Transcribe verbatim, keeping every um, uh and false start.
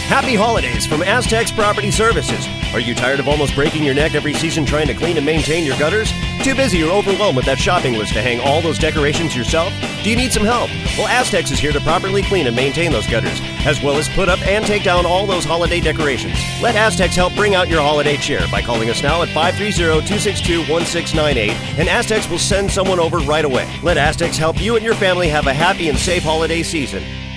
Happy holidays from Aztecs Property Services. Are you tired of almost breaking your neck every season trying to clean and maintain your gutters? Too busy or overwhelmed with that shopping list to hang all those decorations yourself? Do you need some help? Well, Aztecs is here to properly clean and maintain those gutters, as well as put up and take down all those holiday decorations. Let Aztecs help bring out your holiday cheer by calling us now at five three zero, two six two, one six nine eight, and Aztecs will send someone over right away. Let Aztecs help you and your family have a happy and safe holiday season.